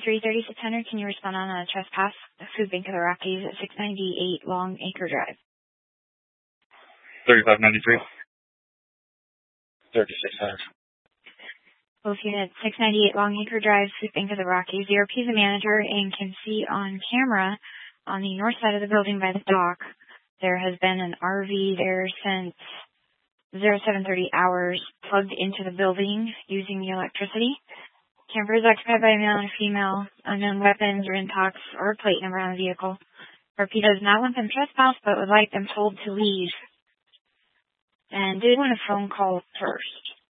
3:3600, can you respond on a trespass? Food Bank of the Rockies at 698 Long Acre Drive. 3593. 3600. Both units, 698 Long Acre Drive, Food Bank of the Rockies. ZRP is the manager and can see on camera on the north side of the building by the dock. There has been an RV there since 0730 hours plugged into the building using the electricity. Camper is occupied by a male and a female. Unknown weapons, RIN talks, or plate number on the vehicle. RP does not want them trespass, but would like them told to leave. And did want a phone call first.